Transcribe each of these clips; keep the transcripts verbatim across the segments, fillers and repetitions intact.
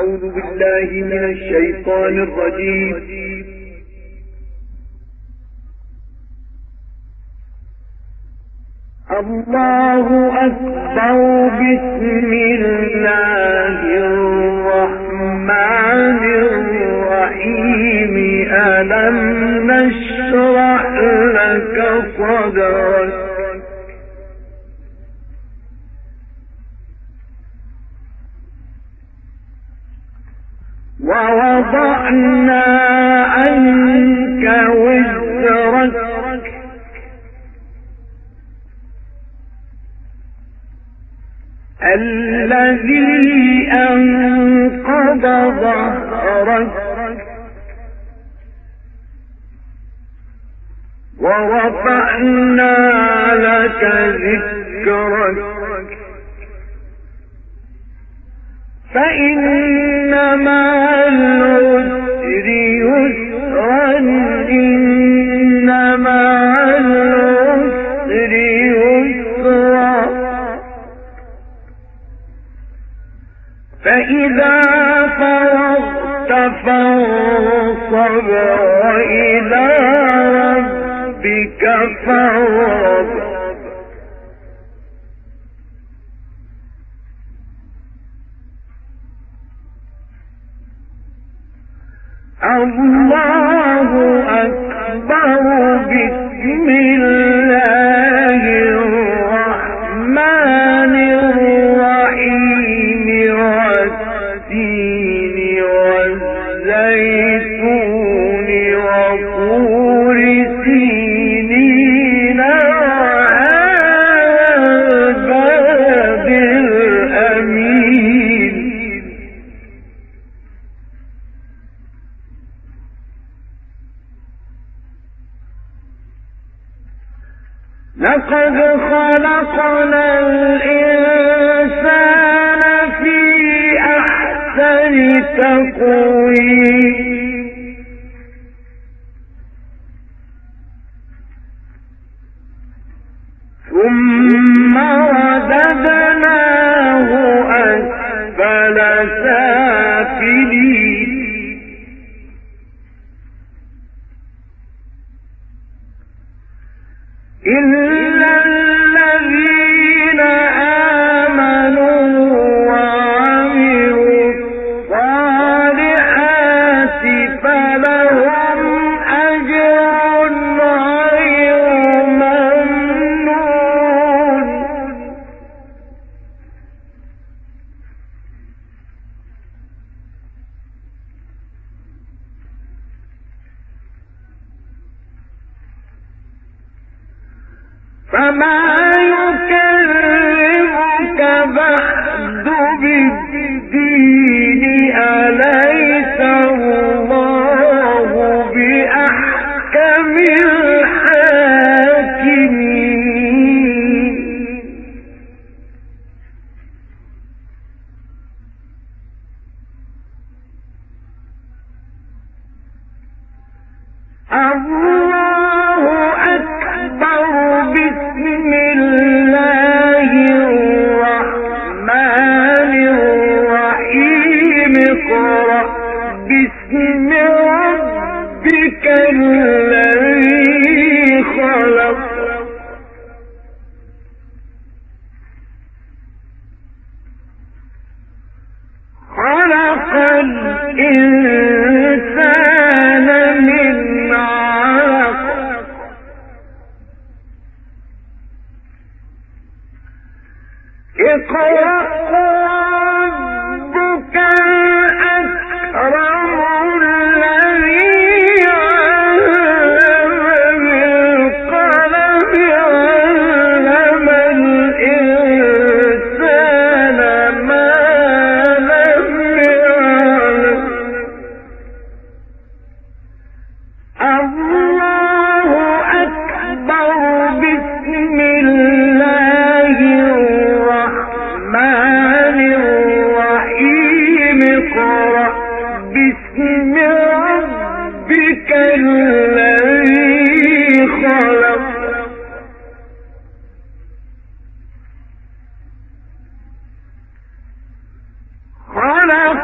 أعوذ بالله من الشيطان الرجيم. الله أكبر. بسم الله الرحمن الرحيم. ألم نشرح لك صدرك ووضعنا عنك وزرك الذي أنقض ظهرك ورفعنا لك ذكرك فإن مع العسر يسرا إن مع العسر يسرا فإذا فرغت فانصب وإلى ربك فارغب. الله أكبر. بسم الله الرحمن الرحيم. والتين والزيتون وطور سينين وهذا البلد الأمين. لقد خلقنا الإنسان في أحسن تقويم ثم رددناه أسفل سافلين إلا الذين آمنوا وعملوا الصالحات فلهم أجر غير ممنون. فما يكذبك بعد بالدين أليس الله بأحكم الحاكمين. الله أكبر. بسم الله الرحمن الرحيم. اقرأ باسم ربك الذي خلق خلق الإنسان من علق اقرأ ربك الأكرم الذي علم بالقلم علم الإنسان ما لم يعلم. الله أكبر. بسم الله الرحمن الرحيم. اقرأ باسم ربك الذي خلق خلق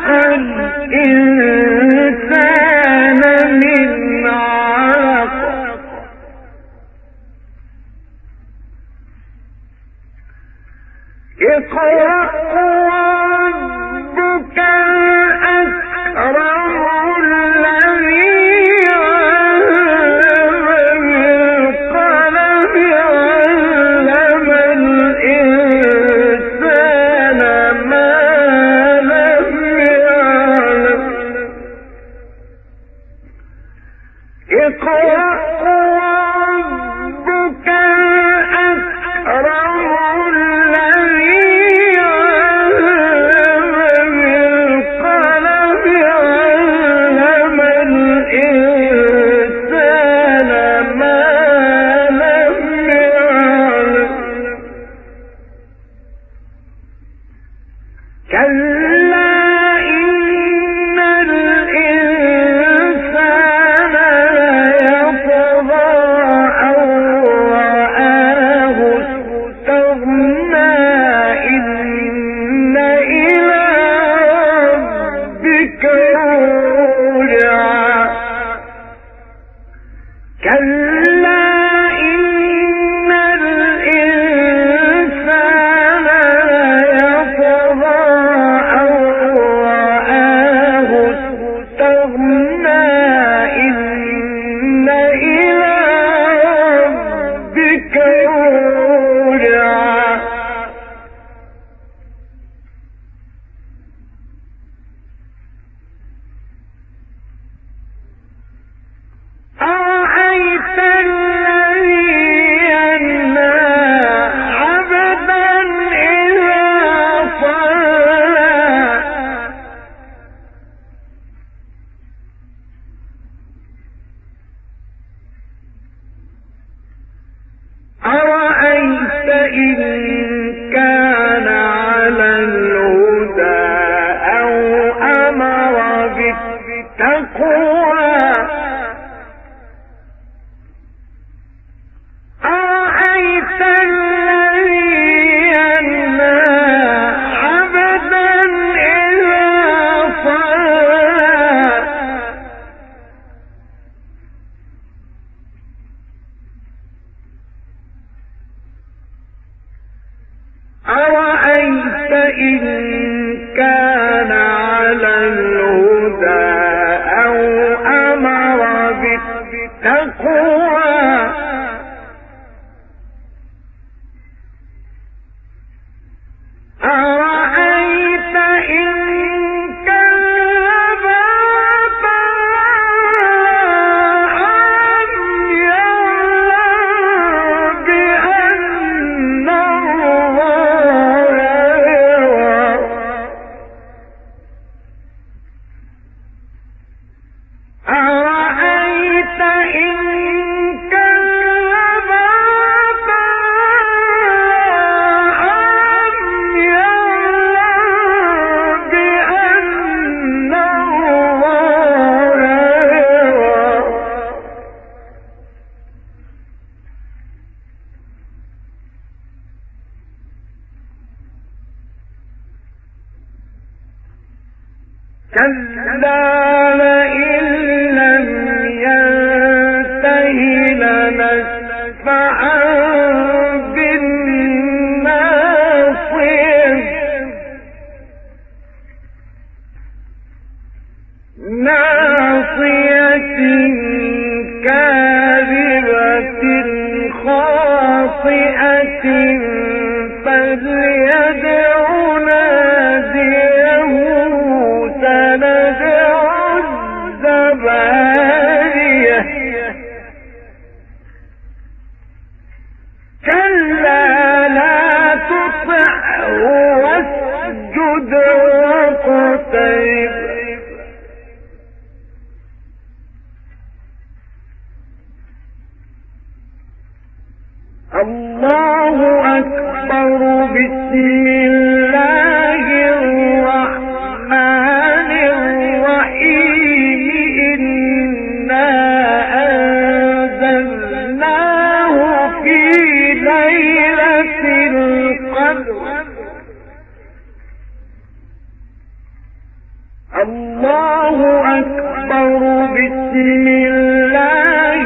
الله أكبر. بسم الله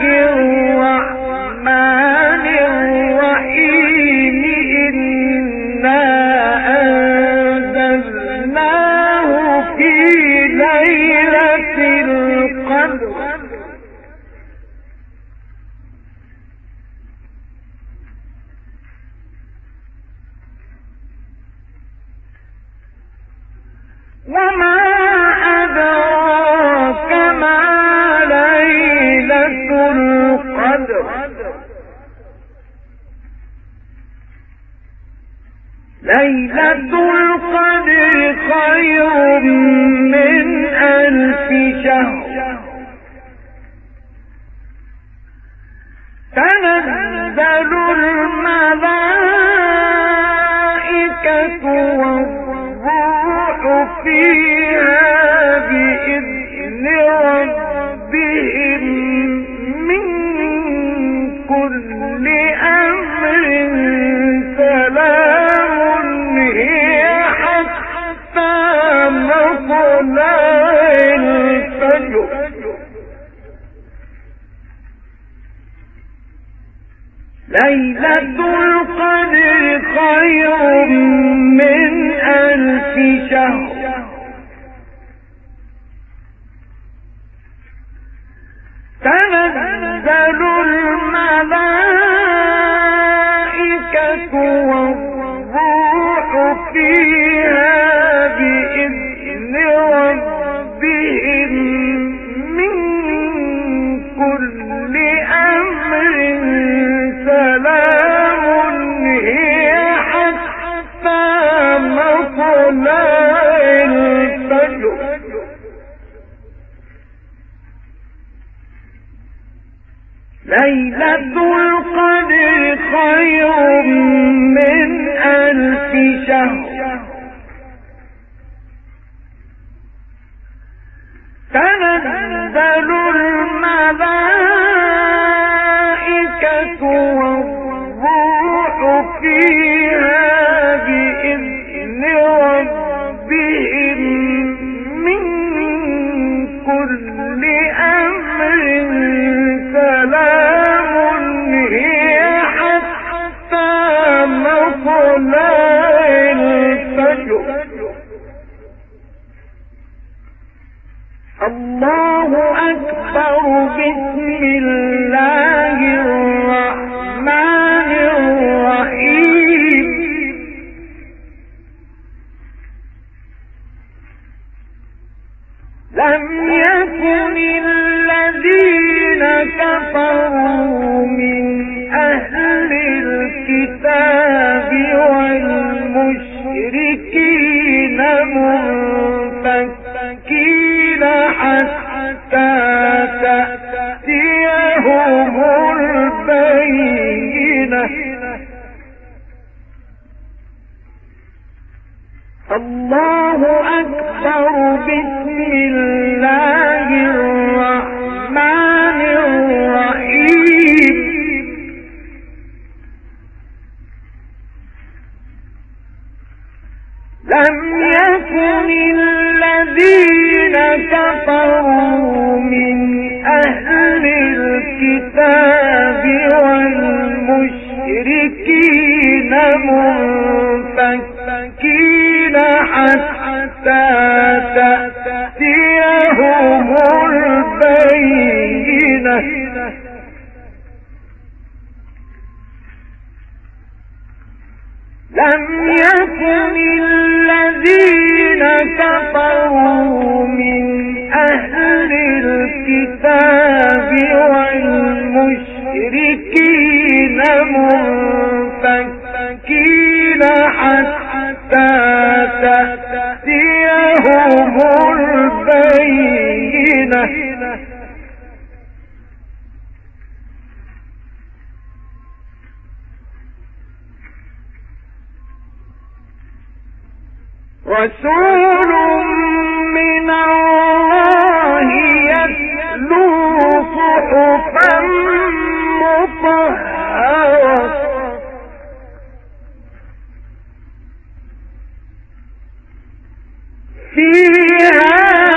الرحمن الرحيم. إنا أنزلناه في ليلة القدر. وما أدراك ما ليلة القدر. ليلة القدر خير من ألف شهر. تنزل الملائكة والروح فيها بإذن ربهم من كل أمر. سلام هي حتى مطلع الفجر. ليلة القدر خير من ألف شهر. تنزل الملائكة والروح فيها بإذن ربهم من كل أمر. سلام هي حتى مطلع الفجر. ليلة القدر خير من ألف شهر. تنزل الملائكة والروح فيها بإذن ربهم من كل أمر. سلام هي حتى مطلع الفجر. الله أكبر. بسم الله الرحمن الرحيم. لم يكن الذين كفروا من أهل الكتاب والمشركين منفكين حتى تأتيهم البينة. الله أكبر. بسم الله الرحمن الرحيم. لم يكن الذين كفروا من أهل الكتاب والمشركين منفكين حتى تأتيهم البينة. لم يكن الذين كفروا من أهل الكتاب والمشركين منفكين حتى تأتيهم البينة. رسول من الله يتلو صحفا مطهرة فيها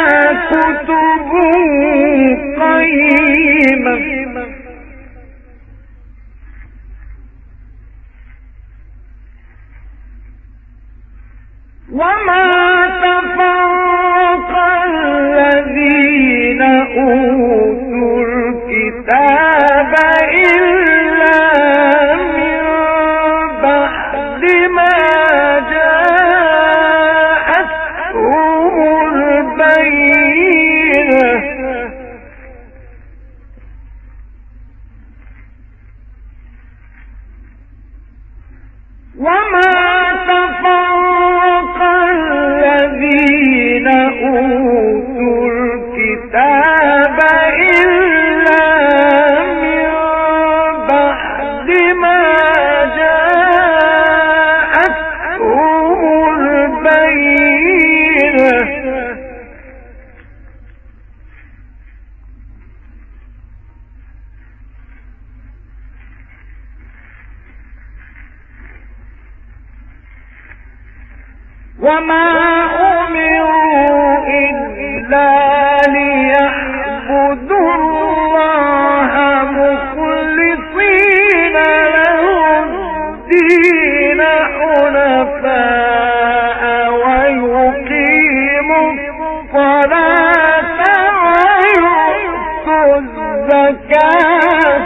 وما أمروا إلا ليعبدوا الله مخلصين له الدين حنفاء ويقيموا الصلاة ويؤتوا الزكاة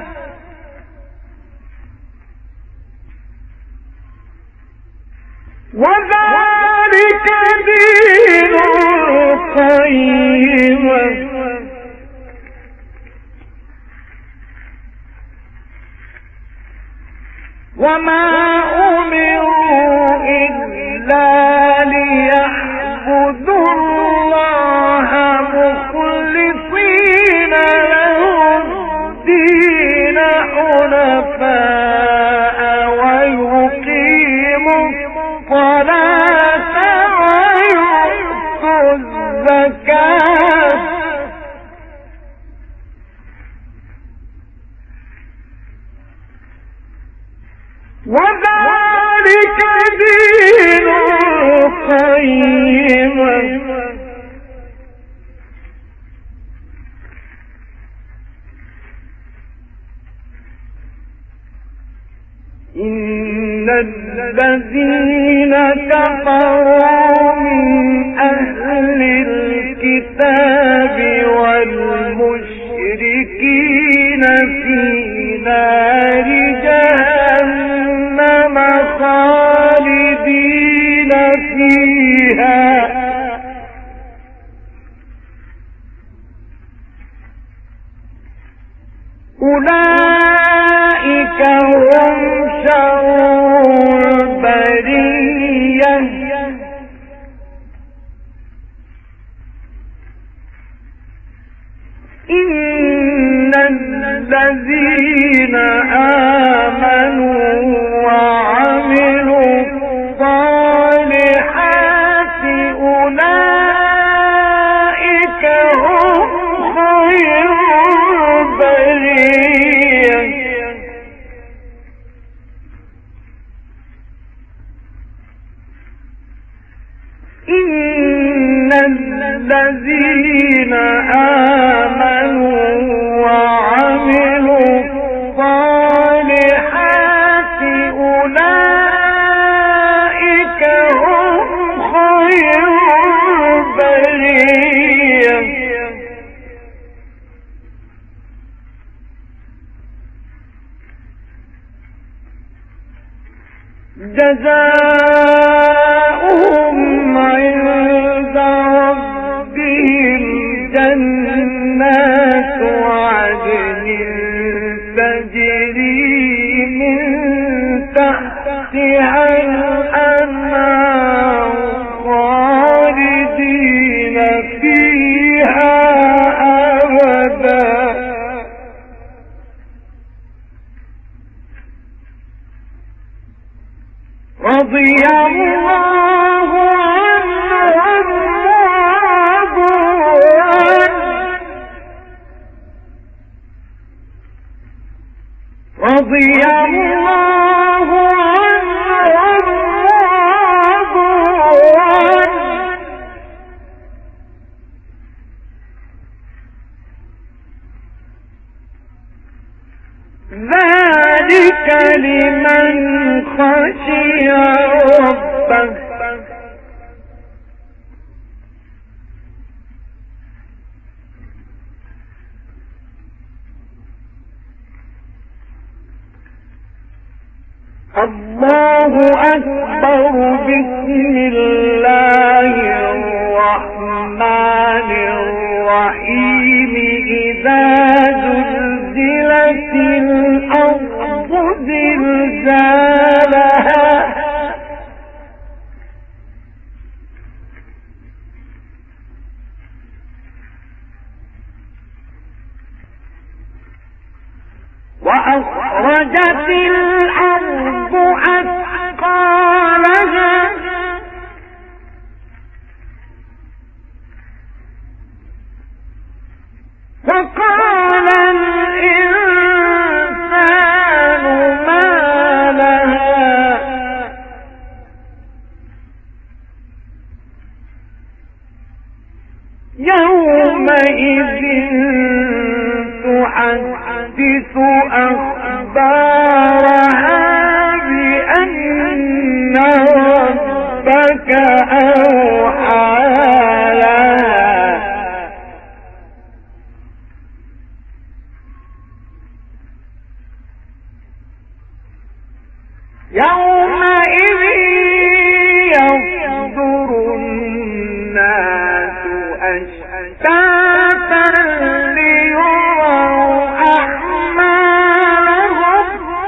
وذلك دين القيمة وما أمروا إلا ليعبدوا الله مخلصين له الدين حنفاء ويقيموا الصلاة ويؤتوا الزكاة وذلك دين القيمة إن الذين كفروا من أهل الكتاب والمشركين في نار جهنم خالدين فيها أولئك هم شر البرية إن الذين آمنوا وعملوا الصالحات أولئك هم خير البرية إن الذين آمنوا وعملوا الصالحات أولئك هم خير البرية جزاؤهم عند ربهم جنات عدن تجري من تحتها الأنهار خالدين فيها أبدا رضي الله عنهم ورضوا عنه رضي الله عنهم ورضوا عنه ذلك لمن خشي ربه الله أكبر بسم الله الرحمن الرحيم إذا زلزلت الأرض زلزالها وأخرجت الأرض أثقالها وقال الإنسان ما لها يومئذ تحدث أخبارها بأن ربك أوحى لها يومئذ يصدر الناس أشتاتا ليروا أعمالهم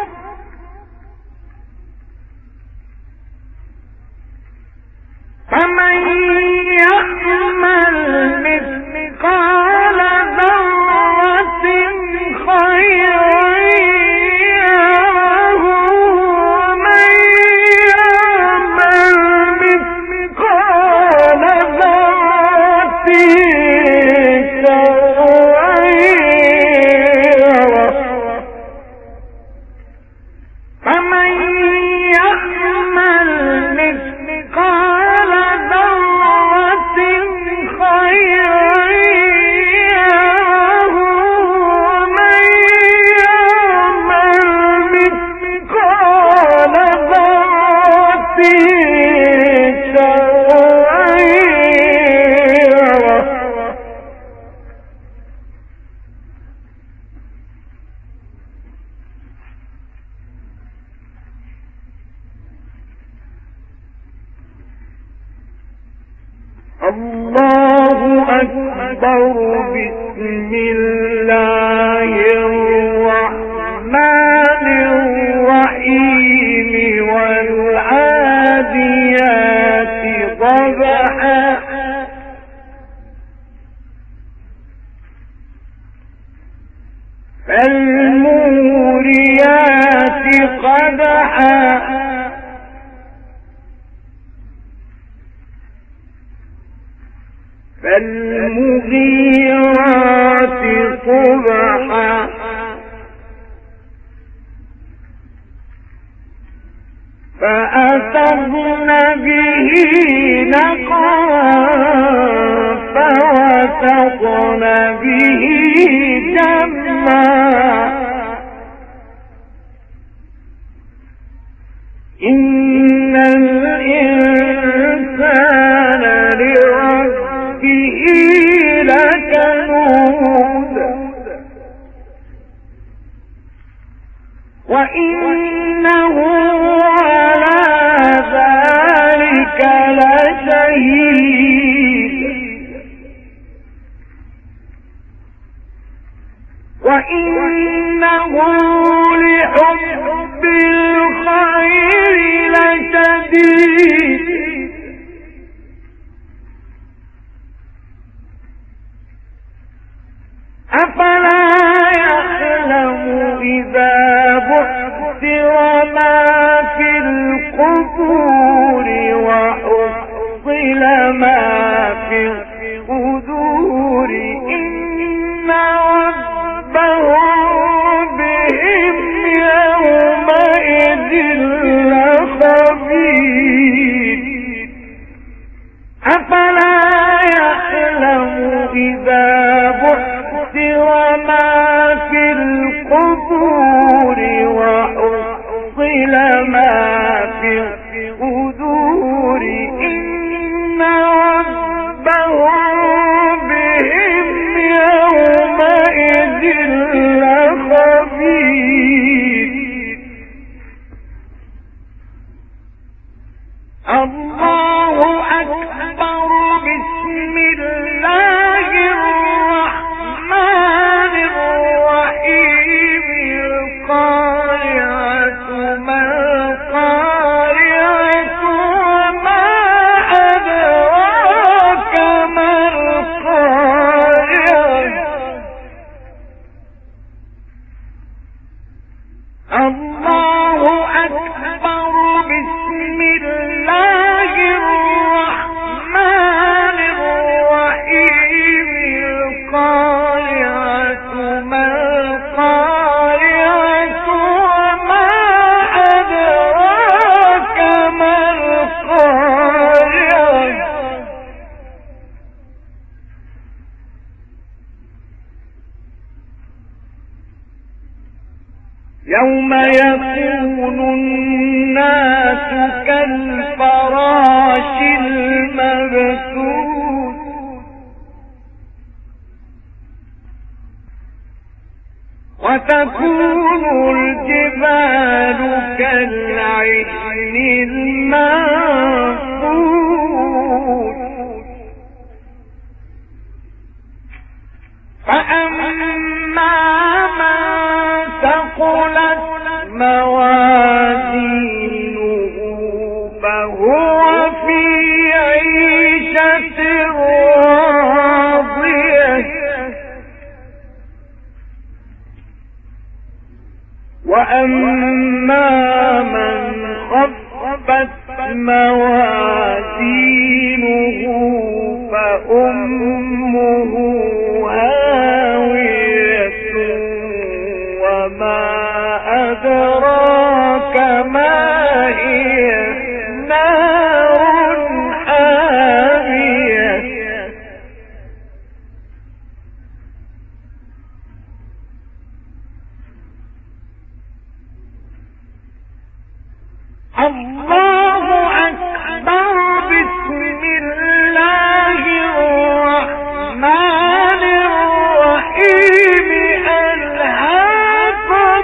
فمن يعمل مثقال ذرة خيرا يره ومن يعمل مثقال ذرة شرا يره فمن يعمل مثقال ذرة خيرا يره ومن يعمل مثقال ذرة شرا يره الله أكبر. بسم الله الرحمن الرحيم والعاديات ضبحا فالموريات قدحا فالمغيرات صبحا فأثرن به نقعا فوسطن به جمعا إن الإنسان لربه لكنود وإنه على ذلك لشهيد وإنه لحب الخير لشديد أفلا يعلم إذا بعثر ما في القبور وحصل ما في الصدور إن ربهم بهم يومئذ لخبير أفلا يعلم إذا بعثر ما في القبور وحصل ما في الصدور إن ربهم بهم يومئذ يوم يكون الناس كالفراش المبثوث وتكون الجبال كالعهن المنفوش فأما من ثقلت موازينه فهو في عيشة راضية وأما من خفت موازينه فأمه هاوية وما أدراك ما هي نار حامية الله أكبر بسم الله الرحمن الرحيم ألهاكم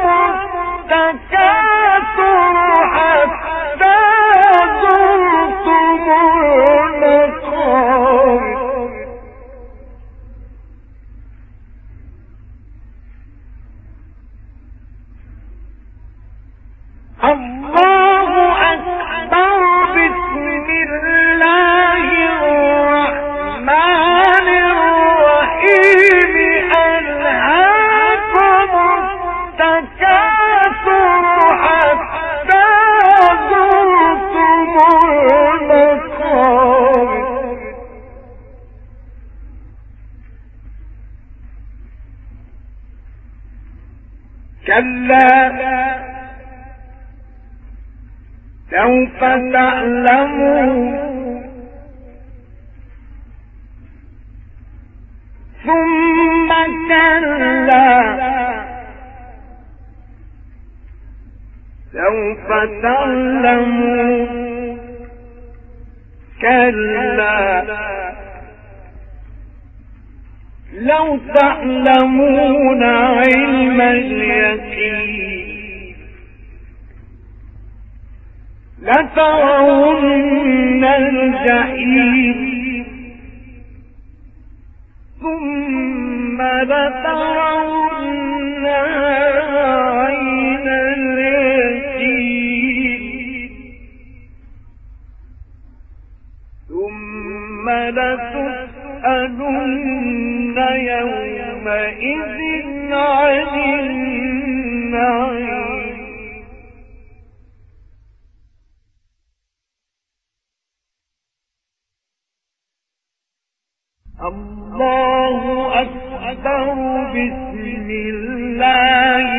التكاثر حتى زرتم المقابر الله أكبر بسم الله الرحمن الرحيم ألهاكم التكاثر حتى زرتم المقابر كلا سوف تعلمون ثم كلا سوف تعلمون كلا لو تعلمون علم اليقين لترون الجحيم ثم لترونها عين اليقين ثم لتسألن يومئذ عن النعيم الله أكبر بسم الله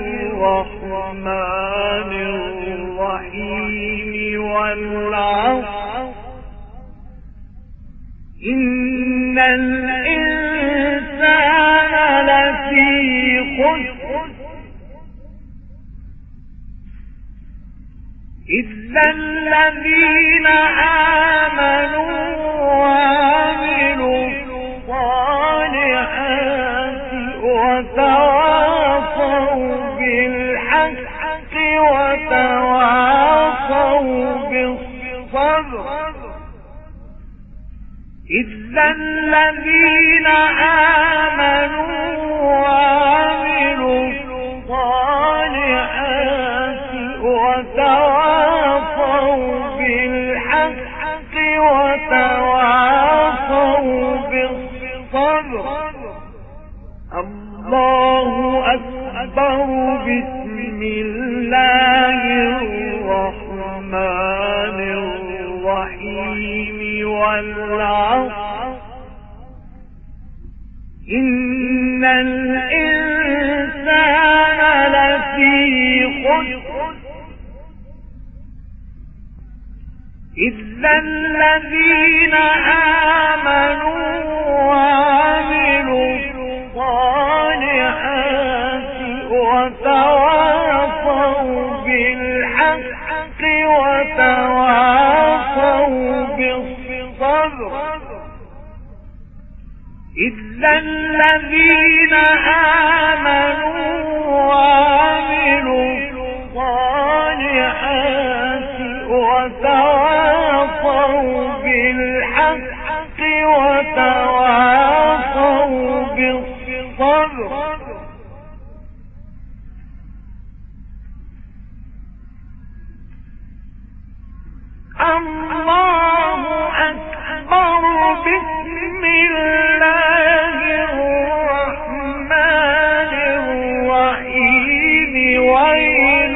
الرحمن الرحيم والعصر إن الإنسان لفي خسر إلا الذين آمنوا وعملوا الصالحات وتواصوا بالحق وتواصوا بالصبر إلا الذين آمنوا وعملوا الصالحات وتواصوا بالحق وتواصوا بالصبر الله أكبر بسم الله الرحمن الرحيم والعصر إن الإنسان لفي خسر إلا الذين آمنوا وعملوا الصالحات وتواصوا إلا الذين آمنوا وعملوا الصالحات وتواصوا بالحق وتواصوا بالصبر الله أكبر. بسم الله الرحمن الرحيم. ويل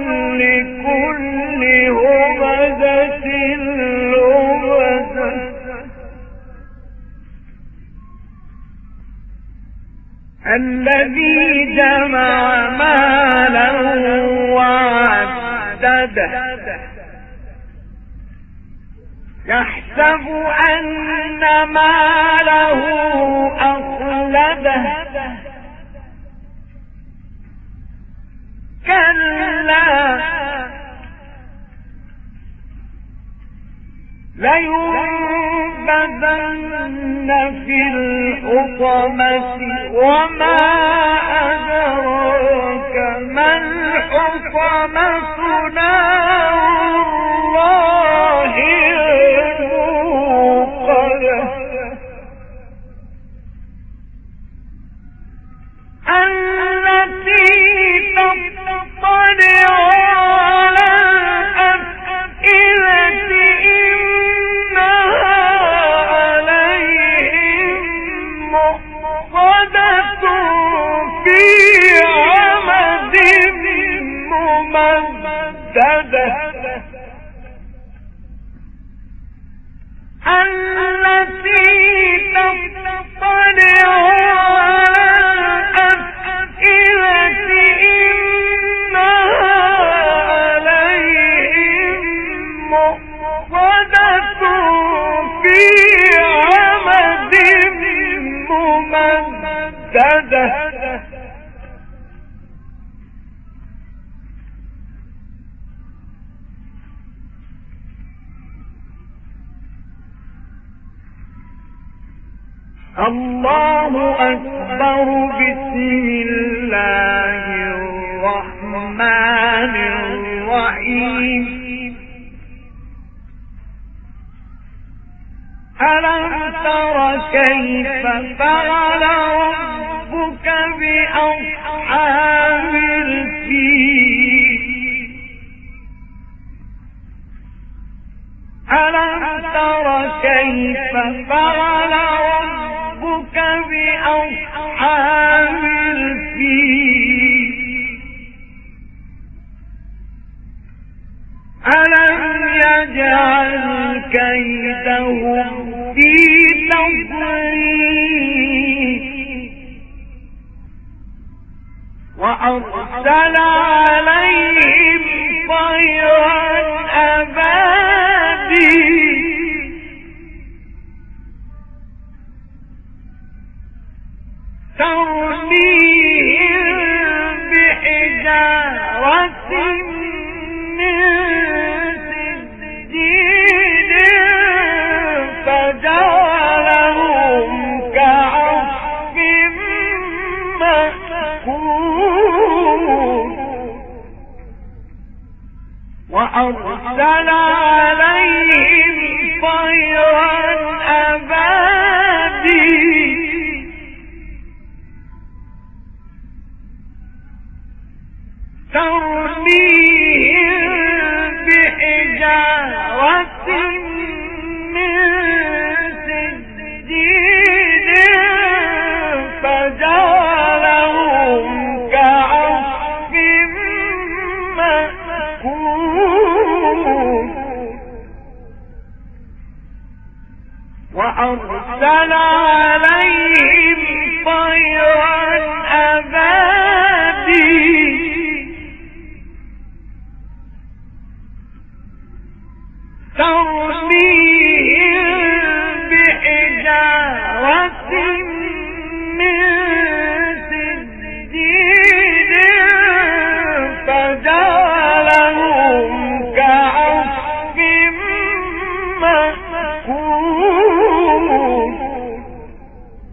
لكل همزة لمزة الذي جمع مالا وعدده يحسب أن ماله أخلده كلا لينبذن في الحطمة وما أدراك ما الحطمة نار الله الموقدة التي تطلع على الأفئدة إنها عليهم مؤصدة في عمد ممددة التي تطلع على الأفئدة إنها عليهم مؤصدة في عمد ممددة الله أكبر. بسم الله الرحمن الرحيم. ألم تر كيف فعل ربك بأصحاب الفيل ألم تر كيف فعل ربك بأصحاب الفيل ألم يجعل كيدهم في تضليل وأرسل عليهم طيرا أبابيل ترميهم بحجارة من سجيل فجعلهم كعصف مأكول وأرسل عليهم طيرا أبابيل ترميهم بحجارة من سجيل فجعلهم كعصف مأكول وأرسل عليهم طيرا أبابيل ترميهم بحجارة من سجيل فجعلهم كعصف مأكول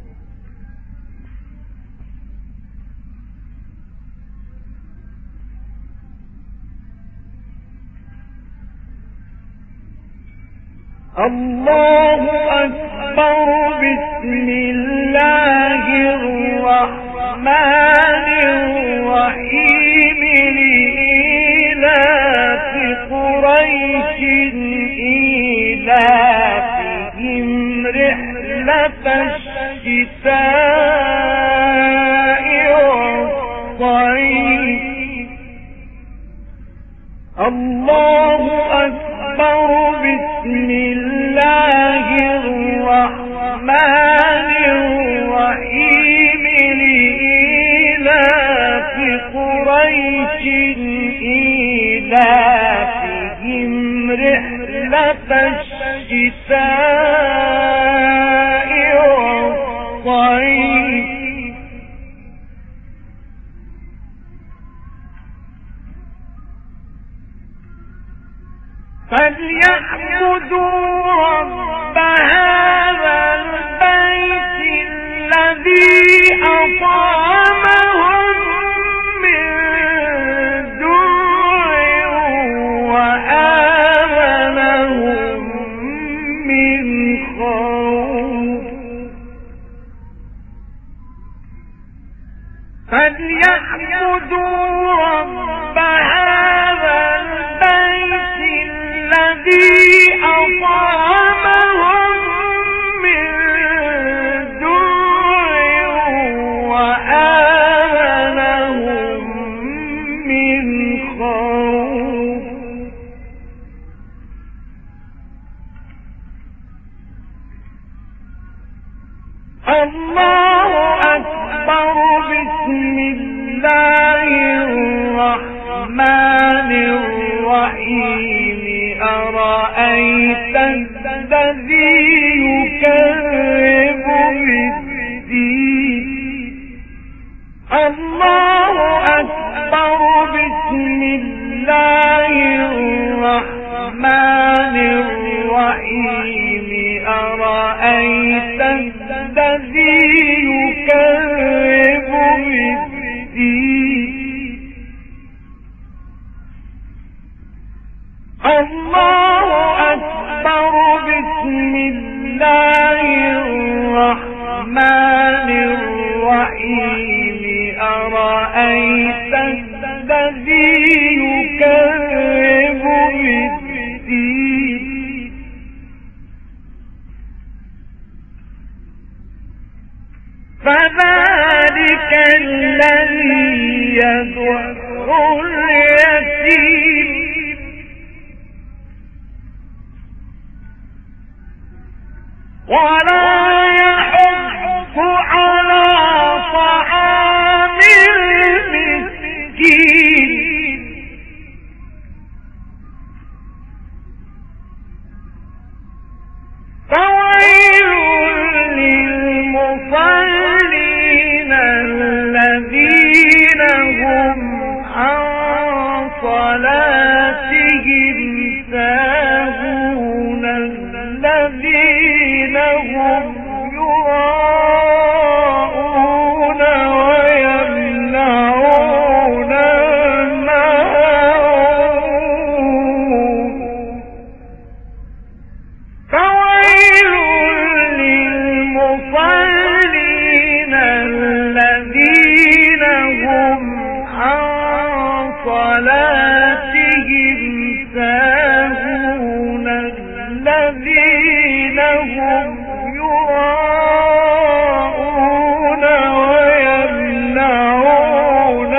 الله أكبر. بسم الله الرحمن الرحيم. لإيلاف قريش إيلافهم رحلة الشتاء والصيف. الله أكبر. بسم الله الرحمن الرحيم. لإيلاف قريش إيلافهم رحلة الشتاء والصيف. فليعبدوا رب هذا البيت الذي أطعمهم من جوع وآمنهم من خوف. فليعبدوا رب هذا البيت الذي أطعمهم من جوع وآمنهم من خوف. الله أكبر. بسم الله الرحمن الرحيم. أرأيت الذي يكذب بالدين. الله أكبر. بسم الله الرحمن الرحيم. أرأيت الذي يكذب بالدين. الله أكبر. بسم الله الرحمن الرحيم. أرأيت الذي يكذب بالدين. فذلك الذي يدعو اليتيم ولا يحض على طعام المسكين. فويل للمصلين الذين هم عن صلاتهم ساهون الذين هم يراءون ويمنعون الماعون. فويل للمصلين الذين هم عن صلاتهم ساهون الذين هم يراءون ويمنعون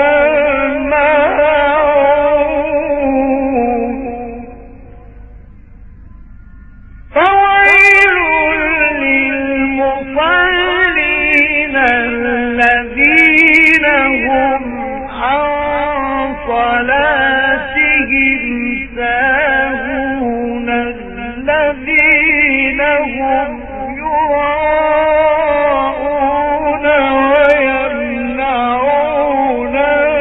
الماعون. فويل للمصلين الذين هم عن صلاتهم ساهون الذين هم يراءون ويمنعون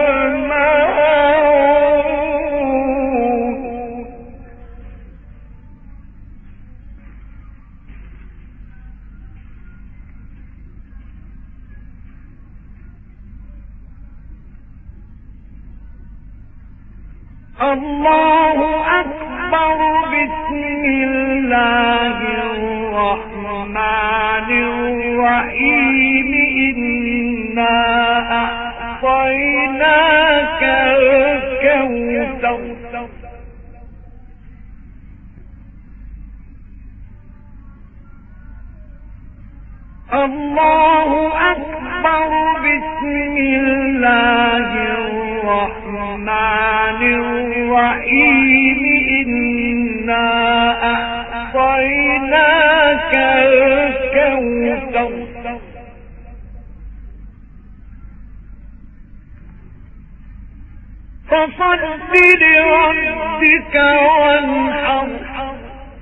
الماعون. الله أكبر. أكبر بسم الله الرحمن الرحيم إنا أعطيناك الكوثر الله أكبر بسم الله الرحمن الرحيم إنا أعطيناك الكوثر فصل لربك وانحر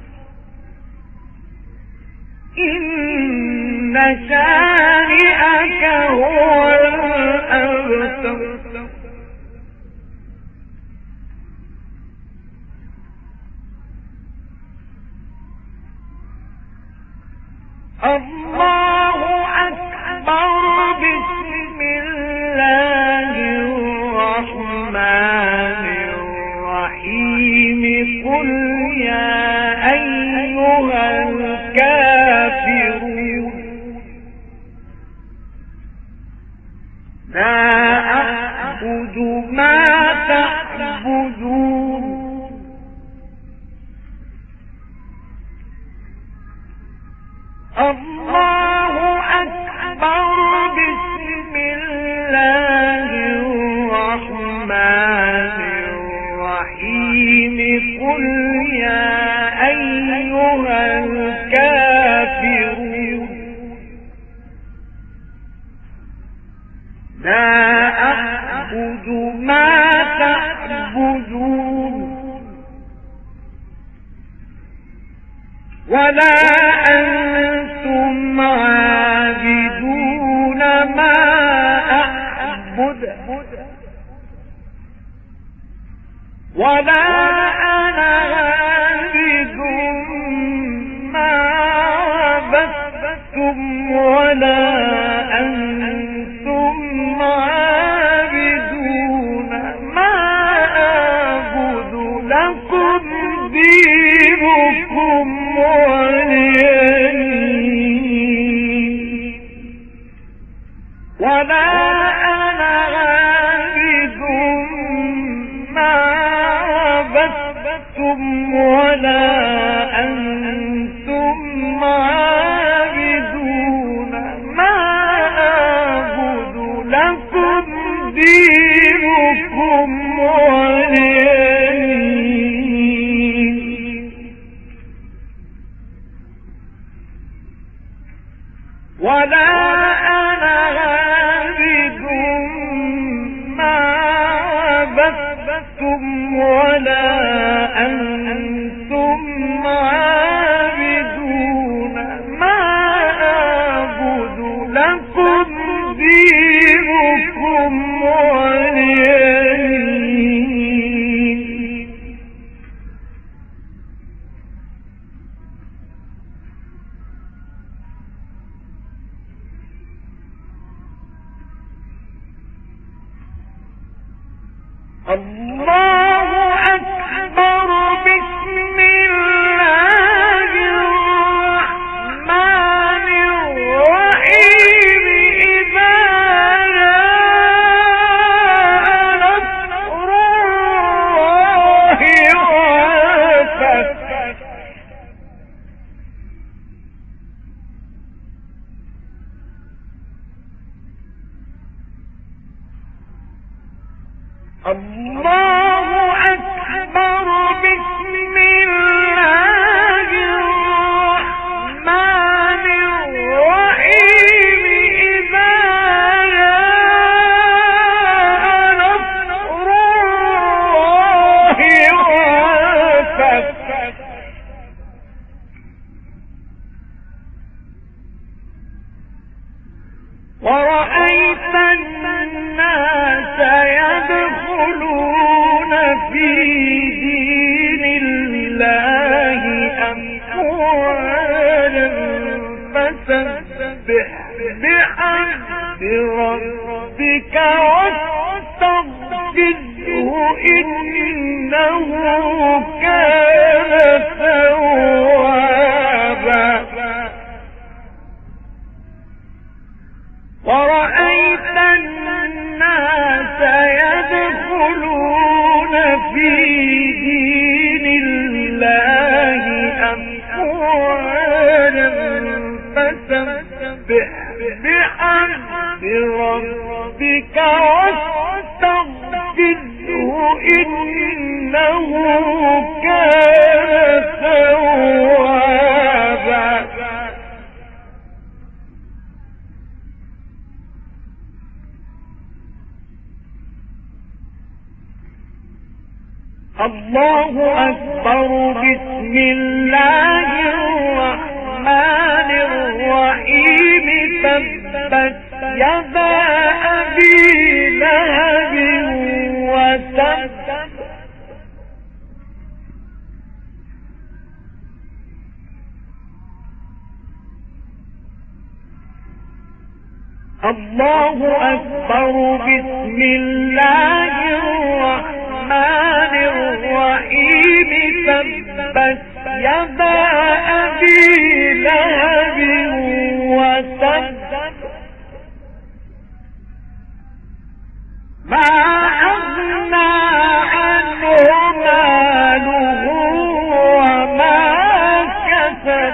إن شانئك هو الأبتر الله أكبر بسم الله الرحمن الرحيم قل يا أيها الكافرون لا أعبد ما تعبدون الله أكبر بسم الله الرحمن الرحيم قل يا أيها الكافرون لا أعبد ما تعبدون ولا أنتم عابدون ما أعبد ولا أنا عابد ما عبدتم ولا أنتم عابدون ما أعبد لكم دينكم ولا أنا عابد ما عبدتم ولا أنتم عابدون ما أعبد لكم دينكم ولا أنا عابد ما عبدتم ولا أنتم عابدون ما أعبد لكم دينكم ولي دين الله أكبر بسم الله الرحمن الرحيم إذا جاء نصر الله والفتح الله أكبر بسم الله الرحمن الرحيم إذا جاء نصر الله والفتح ورأيت الناس يدخلون في دين الله أفواجا فسبح بحمد ربك واستغفر إنه كان ثوابا ورأيت الناس يدخلون في دين الله أفواجا فسبح بحمد ربك واستغفره إنه كان توابا. الله أكبر. بسم الله الرحمن الرحيم. تبت يدا أبي لهب وتب الله أكبر. بسم الله الرحمن الرحيم. تبت يدا أبي لهب وتب ما أغنى عنه ماله وما كسب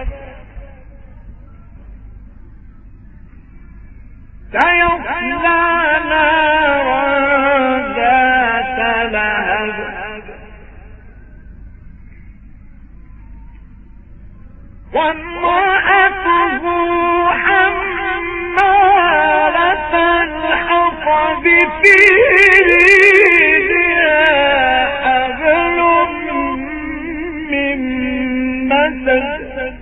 سيصلى نارا ذات لهب وامرأته حمالة الحطب في جيدها حبل من مسد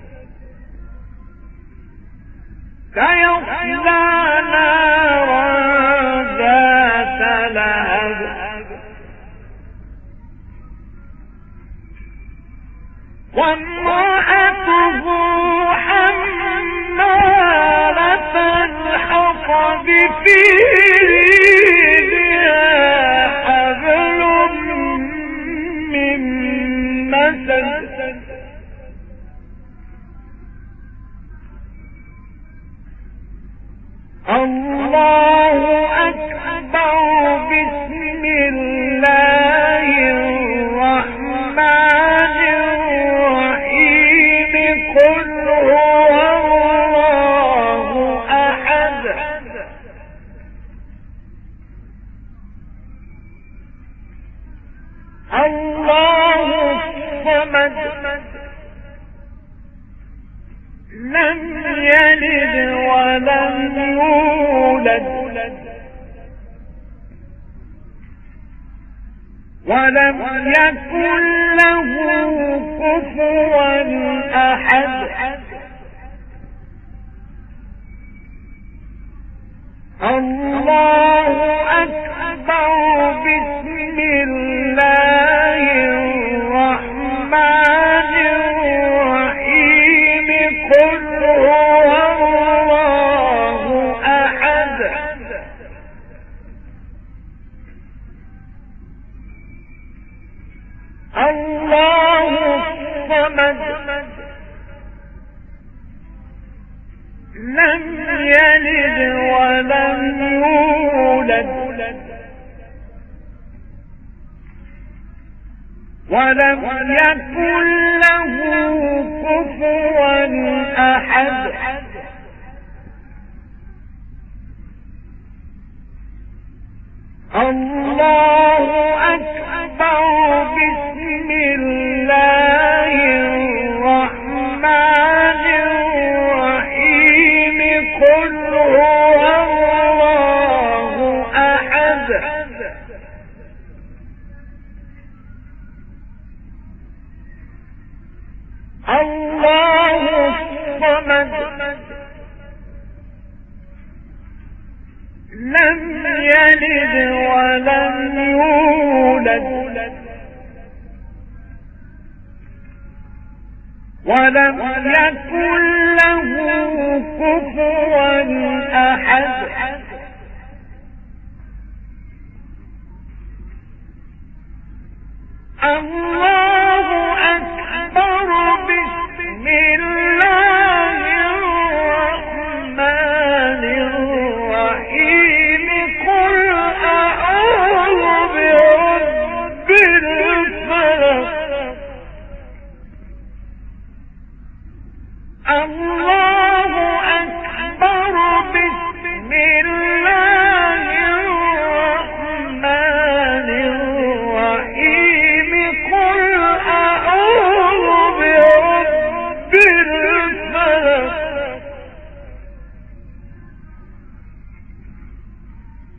سيصلى نارا ذات لهب وامرأته حمالة الحطب في جيدها حبل من مسد الله أكبر. بسم الله الرحمن الرحيم. قل هو الله أحد الله الصمد لم يلد ولم يولد ولم يكن له كفوا أحد الله أكبر. بسم الله الرحمن الرحيم. قل هو الله أحد الله الصمد لم يلد ولم يولد ولم يكن له كفوا أحد الله أكبر. بسم الله الرحمن الرحيم. قل هو الله أحد الله الصمد لم يلد ولم يولد ولم يكن له كفوا أحد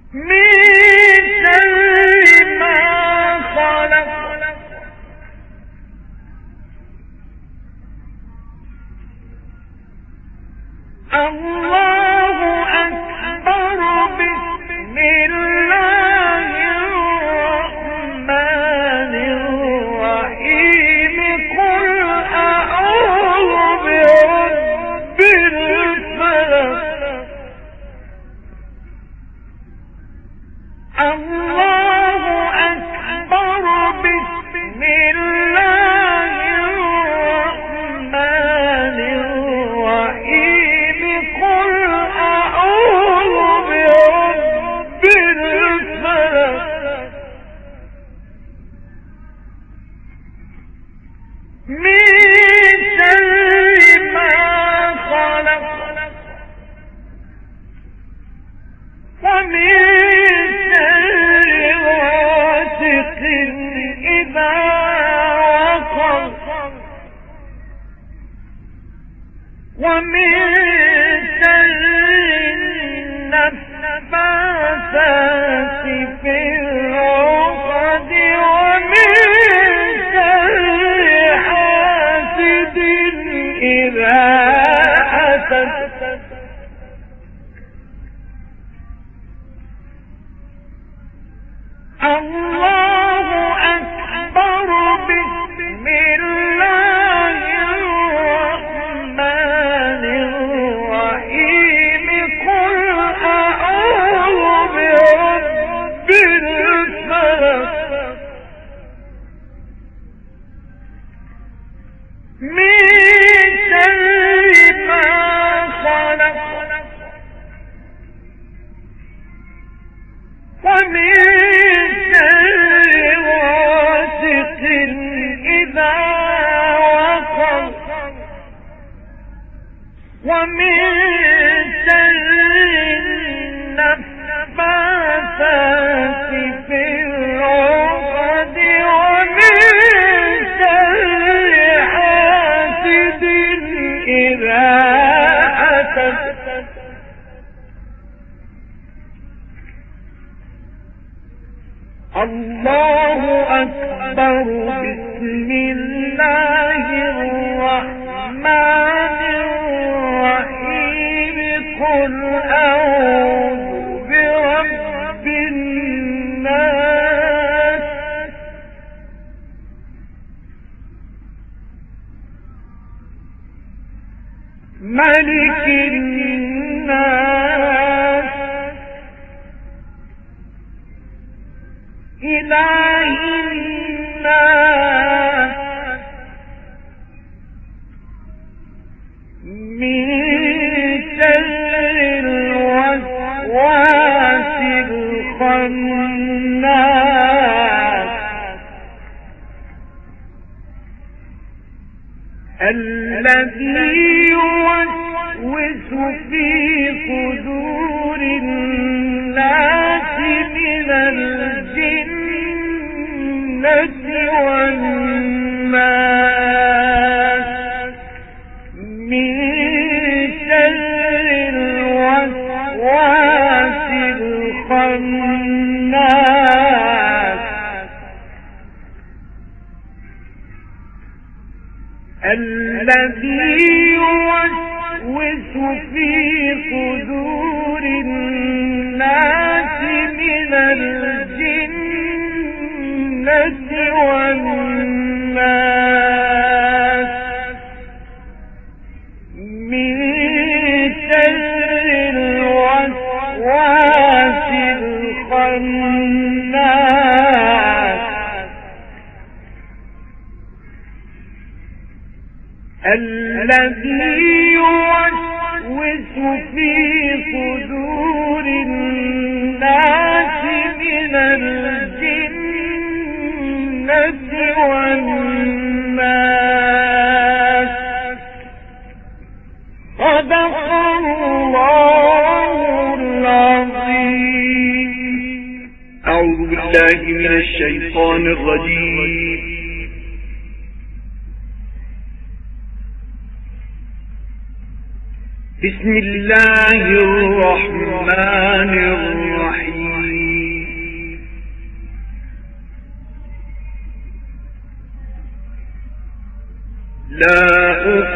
بسم الله الرحمن الرحيم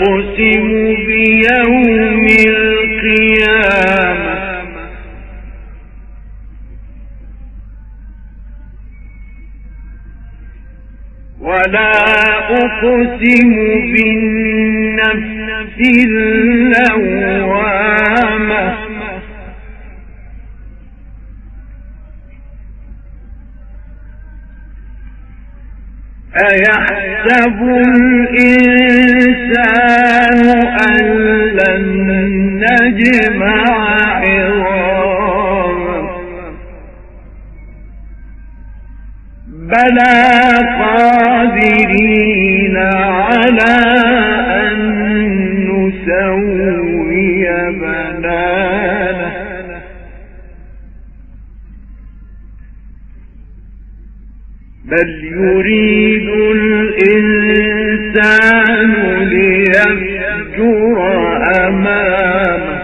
أقسم بيوم القيامة ولا أقسم بالنفس اللوامة أيحسب الإنسان أن لن نجمع عظامه بلى قادرين على أن نسوي بنانه بل يريد الإنسان ليفجر أمامه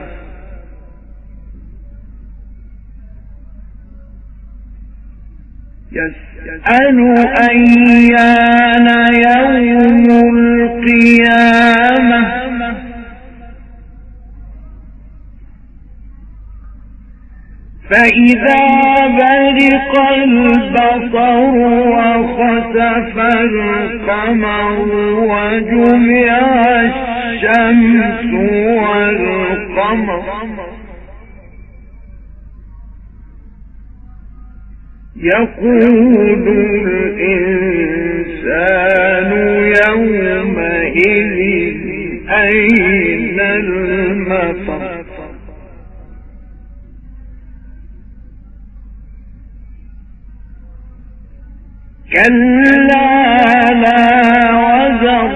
يسأل أيان يوم القيامة فإذا برق البصر وخسف القمر وجمع الشمس والقمر يقول الإنسان يومئذ أين المفر كلا لا وزر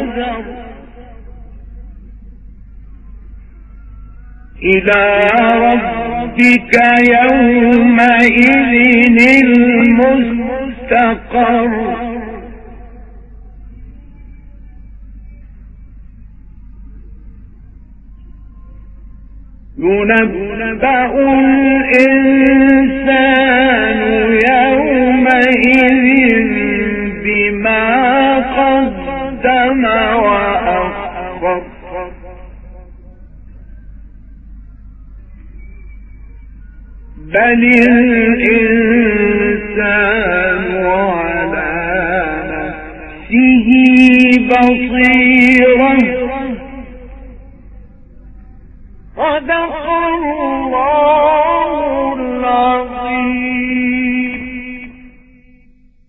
إلى ربك يومئذ المستقر ينبأ الإنسان يومئذ بما قدم وأخر بل الإنسان على نفسه بصيرة صدق